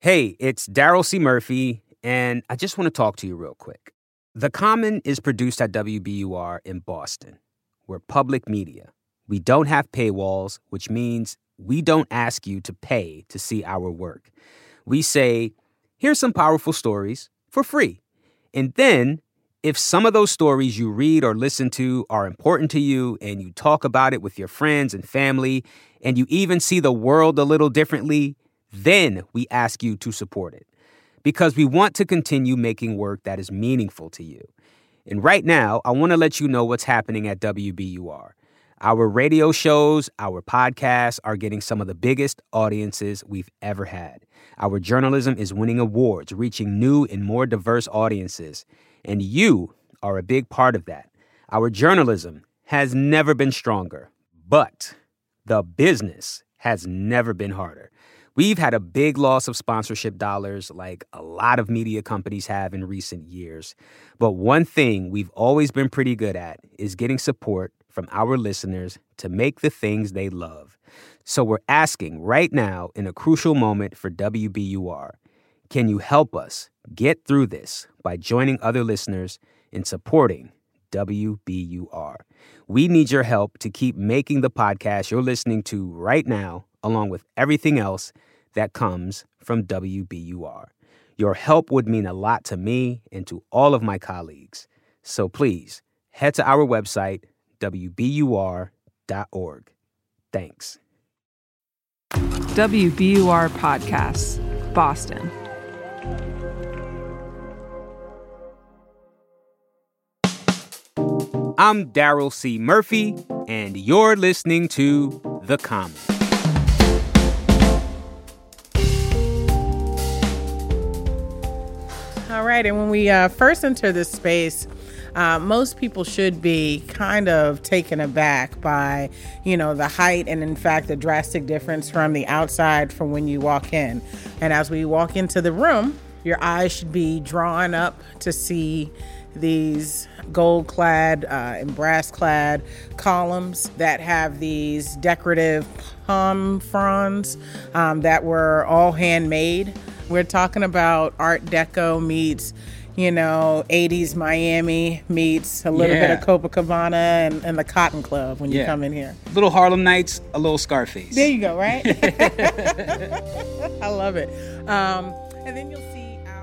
Hey, it's Daryl C. Murphy, and I just want to talk to you real quick. The Common is produced at WBUR in Boston. We're public media. We don't have paywalls, which means we don't ask you to pay to see our work. We say, here's some powerful stories for free. And then, if some of those stories you read or listen to are important to you and you talk about it with your friends and family, and you even see the world a little differently, then we ask you to support it. Because we want to continue making work that is meaningful to you. And right now, I want to let you know what's happening at WBUR. Our radio shows, our podcasts are getting some of the biggest audiences we've ever had. Our journalism is winning awards, reaching new and more diverse audiences. And you are a big part of that. Our journalism has never been stronger, but the business has never been harder. We've had a big loss of sponsorship dollars like a lot of media companies have in recent years. But one thing we've always been pretty good at is getting support from our listeners to make the things they love. So we're asking right now, in a crucial moment for WBUR, can you help us get through this by joining other listeners in supporting WBUR? We need your help to keep making the podcast you're listening to right now, along with everything else that comes from WBUR. Your help would mean a lot to me and to all of my colleagues. So please, head to our website, WBUR.org. Thanks. WBUR Podcasts, Boston. I'm Daryl C. Murphy, and you're listening to The Common. All right, and when we first enter this space, most people should be kind of taken aback by, the height and, in fact, the drastic difference from the outside from when you walk in. And as we walk into the room, your eyes should be drawn up to see these gold-clad and brass-clad columns that have these decorative palm fronds that were all handmade. We're talking about Art Deco meets, 80s Miami meets a little bit of Copacabana and the Cotton Club when you come in here. Little Harlem Nights, a little Scarface. There you go, right? I love it. And then you'll see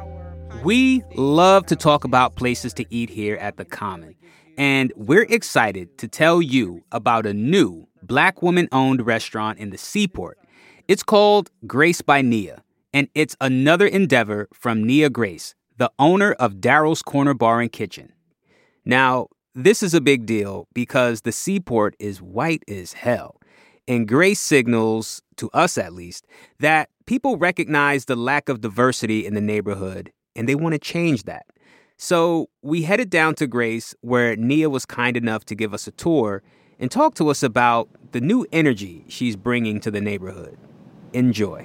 We love to talk about places to eat here at The Common. And we're excited to tell you about a new Black woman-owned restaurant in the Seaport. It's called Grace by Nia. And it's another endeavor from Nia Grace, the owner of Daryl's Corner Bar and Kitchen. Now, this is a big deal because the Seaport is white as hell. And Grace signals, to us at least, that people recognize the lack of diversity in the neighborhood, and they want to change that. So we headed down to Grace, where Nia was kind enough to give us a tour and talk to us about the new energy she's bringing to the neighborhood. Enjoy.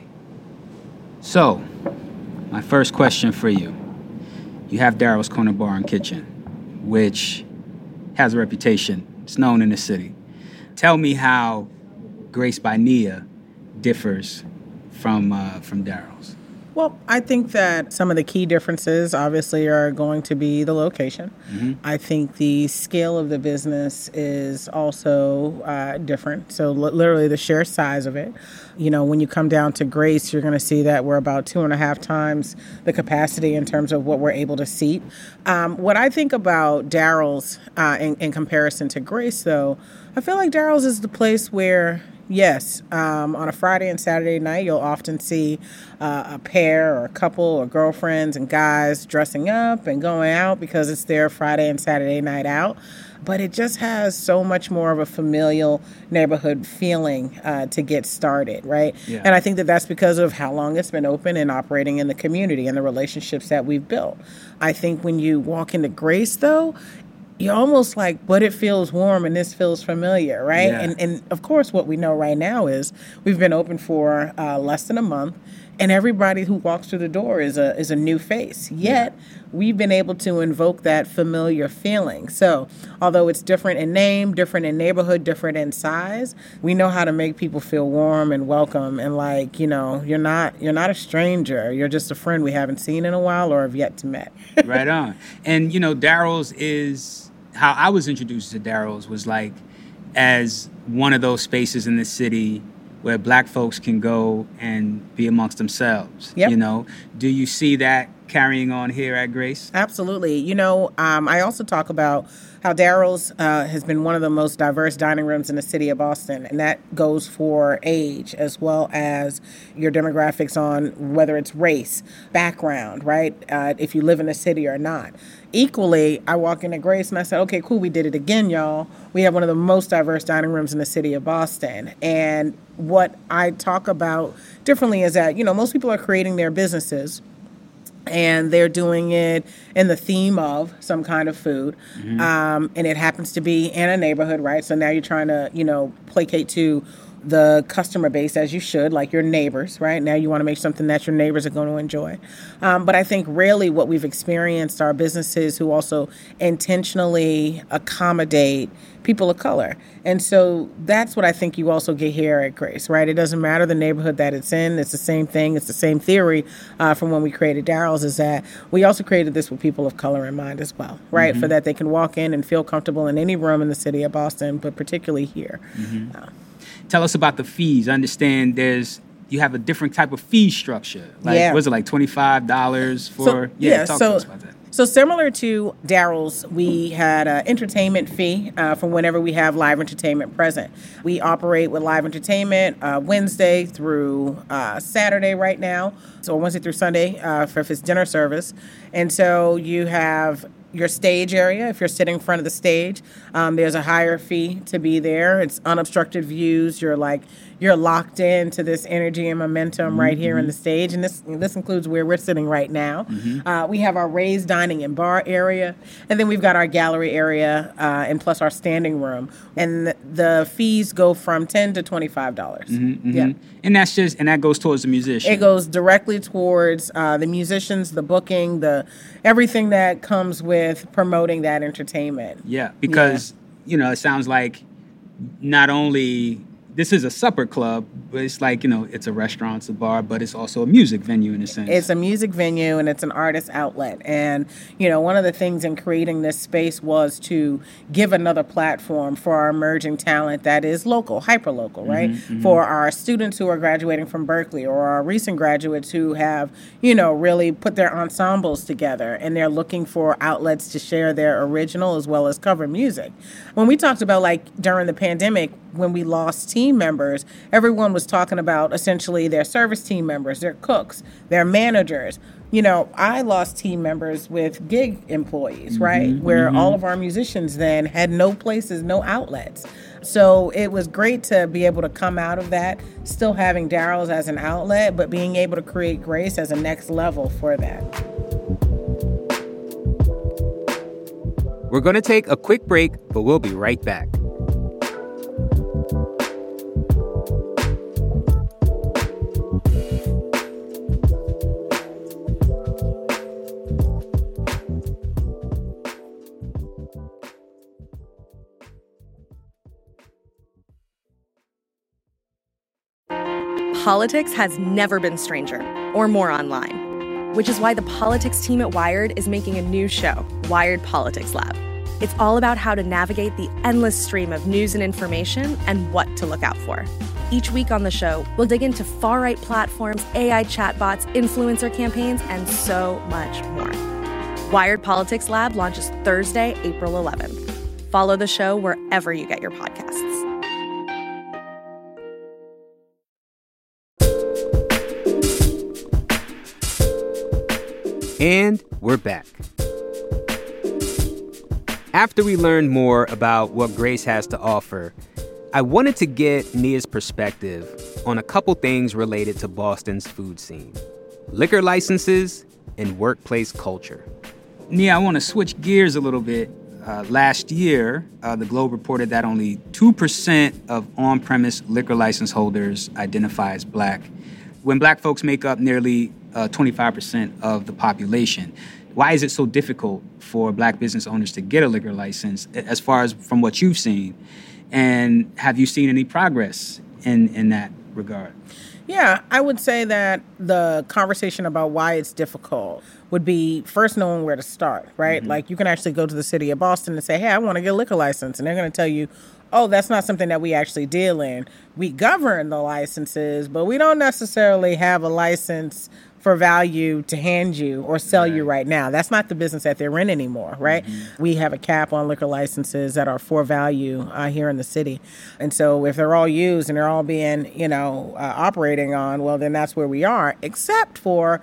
So, my first question for you. You have Daryl's Corner Bar and Kitchen, which has a reputation. It's known in the city. Tell me how Grace by Nia differs from Daryl's. Well, I think that some of the key differences, obviously, are going to be the location. Mm-hmm. I think the scale of the business is also different. So literally the sheer size of it. When you come down to Grace, you're going to see that we're about 2.5 times the capacity in terms of what we're able to seat. What I think about Daryl's in comparison to Grace, though, I feel like Daryl's is the place where, yes, on a Friday and Saturday night, you'll often see a pair or a couple or girlfriends and guys dressing up and going out because it's their Friday and Saturday night out. But it just has so much more of a familial neighborhood feeling to get started, right? Yeah. And I think that that's because of how long it's been open and operating in the community and the relationships that we've built. I think when you walk into Grace, though, you're almost like, but it feels warm and this feels familiar, right? Yeah. And of course, what we know right now is we've been open for less than a month. and everybody who walks through the door is a new face. Yet we've been able to invoke that familiar feeling. So although it's different in name, different in neighborhood, different in size, we know how to make people feel warm and welcome and like, you're not a stranger. You're just a friend we haven't seen in a while or have yet to met. Right on. And, Daryl's is how I was introduced to Daryl's was like as one of those spaces in the city where Black folks can go and be amongst themselves. Yep. Do you see that carrying on here at Grace? Absolutely. I also talk about how Daryl's has been one of the most diverse dining rooms in the city of Boston, and that goes for age as well as your demographics on whether it's race, background, right? If you live in the city or not. Equally, I walk into Grace and I said, okay, cool, we did it again, y'all. We have one of the most diverse dining rooms in the city of Boston. And what I talk about differently is that, most people are creating their businesses and they're doing it in the theme of some kind of food. Mm-hmm. And it happens to be in a neighborhood, right? So now you're trying to, placate to the customer base as you should, like your neighbors, right? Now you want to make something that your neighbors are going to enjoy. But I think really what we've experienced are businesses who also intentionally accommodate people of color. And so that's what I think you also get here at Grace, right? It doesn't matter the neighborhood that it's in. It's the same thing. It's the same theory from when we created Daryl's is that we also created this with people of color in mind as well, right? Mm-hmm. For that they can walk in and feel comfortable in any room in the city of Boston, but particularly here. Mm-hmm. Tell us about the fees. I understand you have a different type of fee structure. Was it like $25 for? Talk to us about that. So similar to Daryl's, we had an entertainment fee for whenever we have live entertainment present. We operate with live entertainment Wednesday through Saturday right now. So Wednesday through Sunday for if it's dinner service. And so you have your stage area. If you're sitting in front of the stage, there's a higher fee to be there. It's unobstructed views. You're locked into this energy and momentum mm-hmm. right here in the stage. And this includes where we're sitting right now. Mm-hmm. We have our raised dining and bar area. And then we've got our gallery area and plus our standing room. And the fees go from $10 to $25. Mm-hmm. Yeah. And that goes towards the musician. It goes directly towards the musicians, the booking, everything that comes with promoting that entertainment. Yeah, because, it sounds like not only this is a supper club, but it's like, it's a restaurant, it's a bar, but it's also a music venue in a sense. It's a music venue and it's an artist outlet. And, one of the things in creating this space was to give another platform for our emerging talent that is local, hyper-local, right? Mm-hmm, mm-hmm. For our students who are graduating from Berkeley or our recent graduates who have, really put their ensembles together and they're looking for outlets to share their original as well as cover music. When we talked about during the pandemic, when we lost team members, everyone was talking about essentially their service team members, their cooks, their managers. I lost team members with gig employees, right? Mm-hmm, where mm-hmm. all of our musicians then had no places, no outlets. So it was great to be able to come out of that, still having Daryl's as an outlet, but being able to create Grace as a next level for that. We're going to take a quick break, but we'll be right back. Politics has never been stranger or more online, which is why the politics team at Wired is making a new show, Wired Politics Lab. It's all about how to navigate the endless stream of news and information and what to look out for. Each week on the show, we'll dig into far-right platforms, AI chatbots, influencer campaigns, and so much more. Wired Politics Lab launches Thursday, April 11th. Follow the show wherever you get your podcasts. And we're back. After we learned more about what Grace has to offer, I wanted to get Nia's perspective on a couple things related to Boston's food scene: liquor licenses and workplace culture. Nia, I want to switch gears a little bit. Last year, the Globe reported that only 2% of on-premise liquor license holders identify as Black. when black folks make up nearly 25% of the population, why is it so difficult for black business owners to get a liquor license, as far as from what you've seen? And have you seen any progress in that regard? Yeah, I would say that the conversation about why it's difficult would be first knowing where to start, right? Mm-hmm. Like, you can actually go to the city of Boston and say, hey, I want to get a liquor license. And they're going to tell you, oh, that's not something that we actually deal in. We govern the licenses, but we don't necessarily have a license for value to hand you or sell you right now. That's not the business that they're in anymore, right? Mm-hmm. We have a cap on liquor licenses that are for value here in the city. And so if they're all used and they're all being, operating on, well, then that's where we are, except for,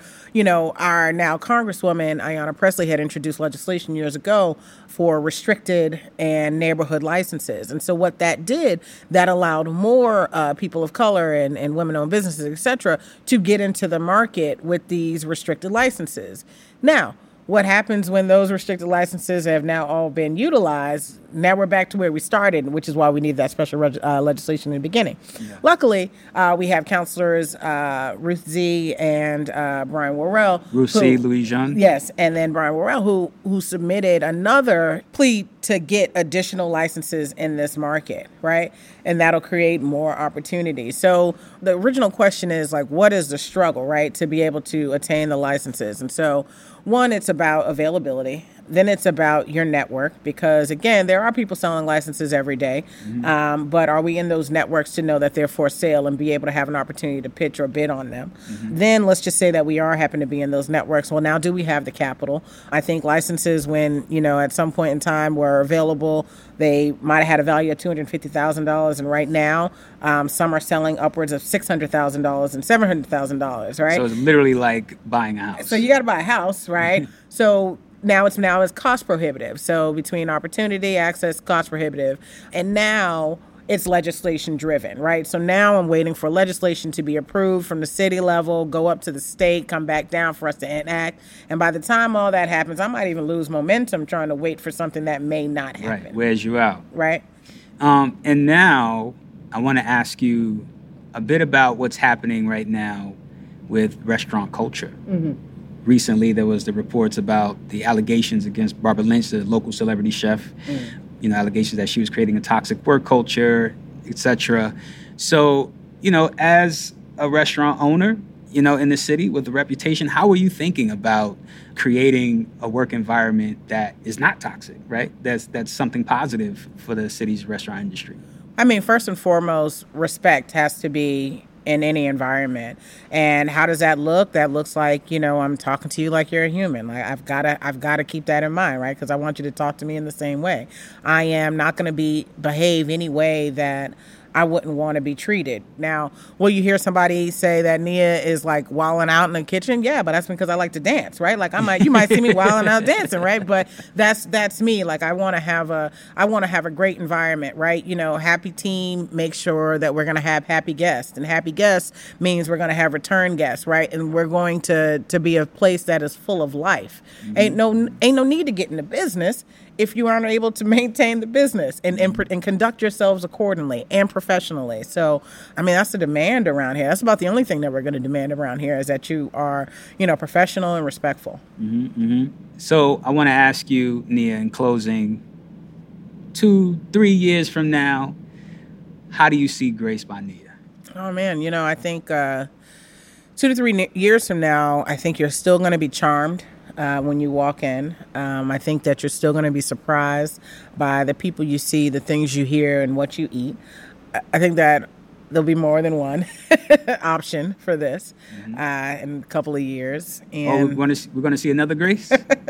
our now Congresswoman, Ayanna Pressley, had introduced legislation years ago for restricted and neighborhood licenses. And so what that did, that allowed more people of color and women-owned businesses, et cetera, to get into the market with these restricted licenses. Now, what happens when those restricted licenses have now all been utilized? Now we're back to where we started, which is why we need that special legislation in the beginning. Yeah. Luckily, we have counselors Ruth Z. and Brian Worrell. Ruth C., Louis Jean. Yes, and then Brian Worrell, who submitted another plea to get additional licenses in this market, right? And that'll create more opportunities. So the original question is, like, what is the struggle, right, to be able to attain the licenses? And so, one, it's about availability. Then it's about your network, because, again, there are people selling licenses every day. Mm-hmm. But are we in those networks to know that they're for sale and be able to have an opportunity to pitch or bid on them? Mm-hmm. Then let's just say that we happen to be in those networks. Well, now, do we have the capital? I think licenses, when, at some point in time were available, they might have had a value of $250,000. And right now, some are selling upwards of $600,000 and $700,000, right? So it's literally like buying a house. So you got to buy a house, right? So now it's cost prohibitive. So between opportunity, access, cost prohibitive. And now it's legislation driven, right? So now I'm waiting for legislation to be approved from the city level, go up to the state, come back down for us to enact. And by the time all that happens, I might even lose momentum trying to wait for something that may not happen. Right, wears you out. Right. And now I want to ask you a bit about what's happening right now with restaurant culture. Mm-hmm. Recently, there was the reports about the allegations against Barbara Lynch, the local celebrity chef, allegations that she was creating a toxic work culture, etc. So, as a restaurant owner, in the city with a reputation, how are you thinking about creating a work environment that is not toxic, right? That's something positive for the city's restaurant industry. I mean, first and foremost, respect has to be in any environment. And how does that look? That looks like, I'm talking to you like you're a human. Like, I've got to keep that in mind, right? Because I want you to talk to me in the same way. I am not going to behave any way that I wouldn't want to be treated. Now, will you hear somebody say that Nia is like wilding out in the kitchen? Yeah, but that's because I like to dance, right? Like you might see me wilding out dancing, right? But that's me. Like, I want to have a great environment, right? Happy team, make sure that we're going to have happy guests, and happy guests means we're going to have return guests, right? And we're going to be a place that is full of life. Mm-hmm. Ain't no need to get into business if you aren't able to maintain the business and conduct yourselves accordingly and professionally. So, I mean, that's the demand around here. That's about the only thing that we're going to demand around here, is that you are, professional and respectful. Mm-hmm, mm-hmm. So I want to ask you, Nia, in closing, 2-3 years from now, how do you see Grace by Nia? Oh, man, I think 2 to 3 years from now, I think you're still going to be charmed when you walk in. I think that you're still going to be surprised by the people you see, the things you hear, and what you eat. I think that there'll be more than one option for this in a couple of years. And we're going to see another Grace?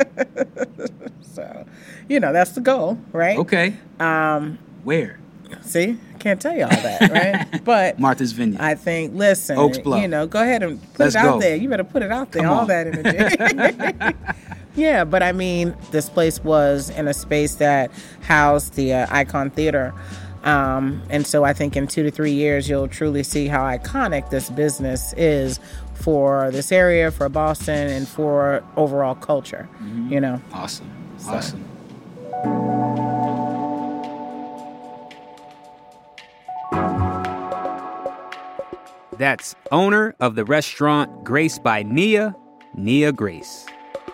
So, that's the goal, right? Okay. Where? See, I can't tell you all that, right? But Martha's Vineyard. I think, listen, Oaks Bluff. Go ahead and put it out there. You better put it out there, all that energy. Yeah, but I mean, this place was in a space that housed the Icon Theater. And so I think in 2 to 3 years, you'll truly see how iconic this business is for this area, for Boston, and for overall culture, Awesome. So. Awesome. That's owner of the restaurant Grace by Nia, Nia Grace.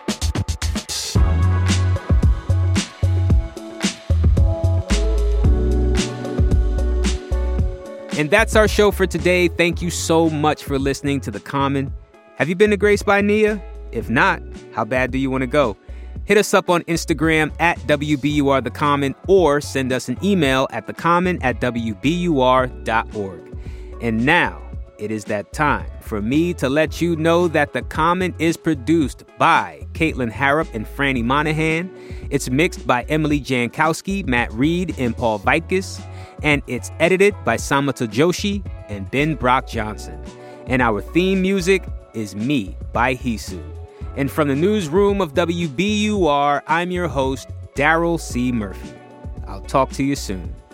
And that's our show for today. Thank you so much for listening to The Common. Have you been to Grace by Nia? If not, how bad do you want to go? Hit us up on Instagram at WBUR The Common or send us an email at thecommon@wbur.org. And now it is that time for me to let you know that The Common is produced by Caitlin Harrop and Franny Monahan. It's mixed by Emily Jankowski, Matt Reed, and Paul Vaitkus. And it's edited by Samata Joshi and Ben Brock Johnson. And our theme music is Me by Hisu. And from the newsroom of WBUR, I'm your host, Daryl C. Murphy. I'll talk to you soon.